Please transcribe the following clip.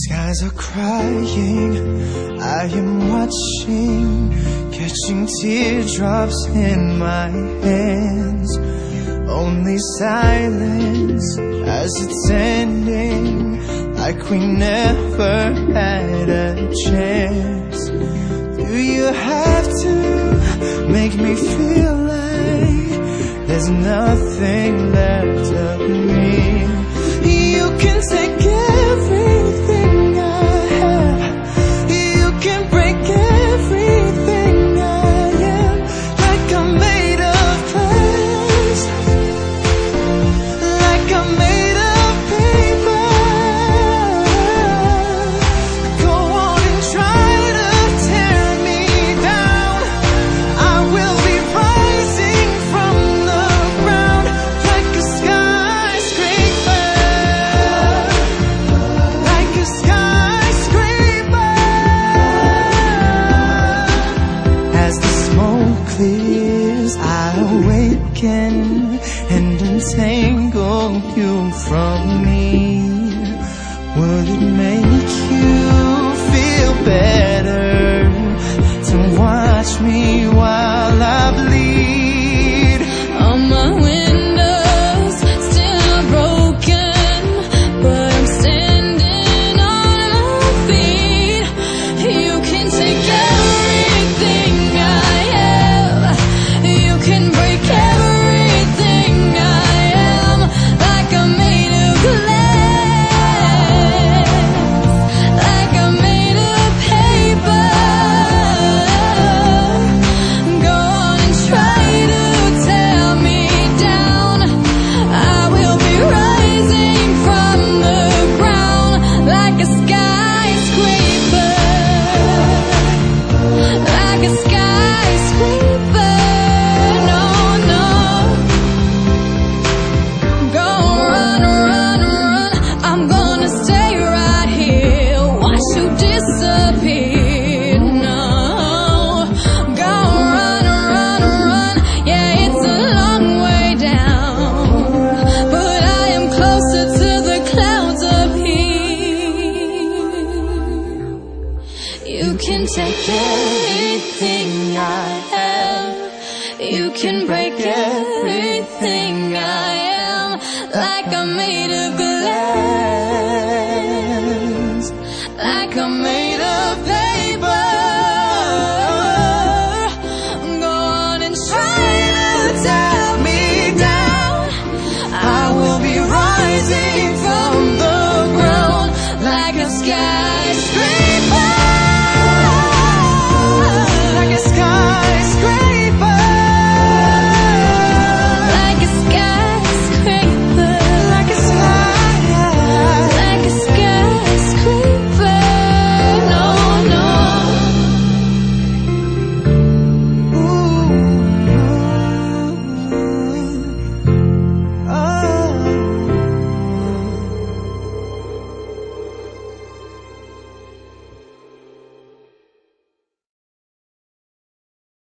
Skies are crying, I am watching, catching teardrops in my hands. Only silence as it's ending, like we never had a chance. Do you have to make me feel like there's nothing left of me? You can take everything I have, you can break everything I am, like I'm made of glass, like I'm made of paper. Go on and try to tear me down, I will be rising from the ground like a skyscraper, like a skyscraper. As the smoke clears, I awaken and untangle you from me. Would it make you feel better to watch me while I bleed? All my windows still are broken, but I'm standing on my feet. You can take everything I have, you can break everything I am, like I'm made of glass, like I'm made of paper. Go on and try to tear me down, I will be rising from the ground like a skyscraper, like a skyscraper. No, no. Go run, run, run, I'm gonna stay right here, watch you disappear. No, go run, run, run, yeah, it's a long way down, but I am closer to the clouds up here. You can take everything I have, you can break